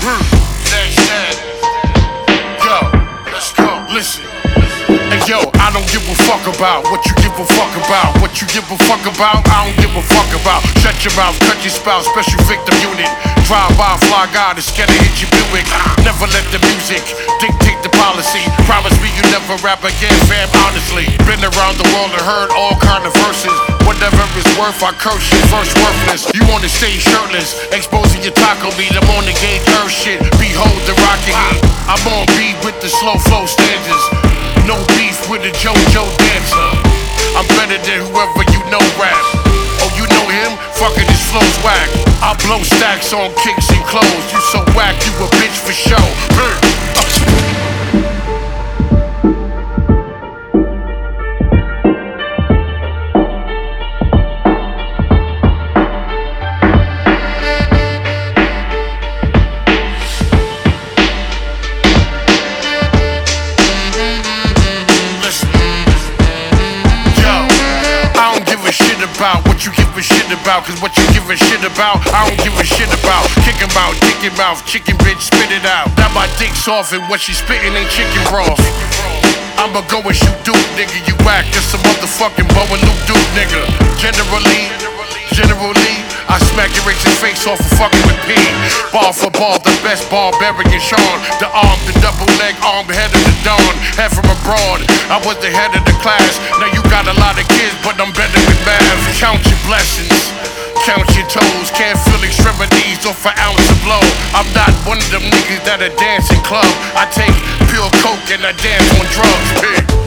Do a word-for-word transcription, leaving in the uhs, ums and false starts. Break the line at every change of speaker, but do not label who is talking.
Next that. Yo, let's go. Listen. Hey yo, I don't give a fuck about what you give a fuck about. What you give a fuck about, I don't give a fuck about. Shut your mouth, cut your spout, special victim unit. Drive by, fly guy, that's scared to hit your Buick. Never let the music dictate the policy. Promise me you never rap again, fam, honestly. Been around the world and heard all kind of verses. Whatever it's worth, I curse your first worthless. You wanna stay shirtless, exposing your taco meat. I'm on the gauge earth shit, behold the rocket heat. I'm on beat with the slow flow stanzas. No beef with a JoJo dancer. I'm better than whoever you know rap. Oh, you know him? Fucking his flow's whack. I blow stacks on kicks and clothes. You so whack, you a bitch for show. About what you give a shit about, cause what you give a shit about, I don't give a shit about. Kick him out, dick him out, chicken bitch, spit it out. Now my dick's off and what she spitting ain't chicken broth. I'ma go and shoot Duke, nigga, you whack. Just a motherfucking bow and Luke Duke, nigga. Generally, generally, I smack your racist face off for fucking with P. Ball for ball, the best barbarian Sean. The arm, the double leg arm, head of the dawn. Head from abroad, I was the head of the class. Now you got a lot of kids, but I'm better with math. Count your blessings, count your toes. Can't feel extremities off an ounce of blow. I'm not one of them niggas that are dancing club. I take pure coke and I dance on drugs, bitch.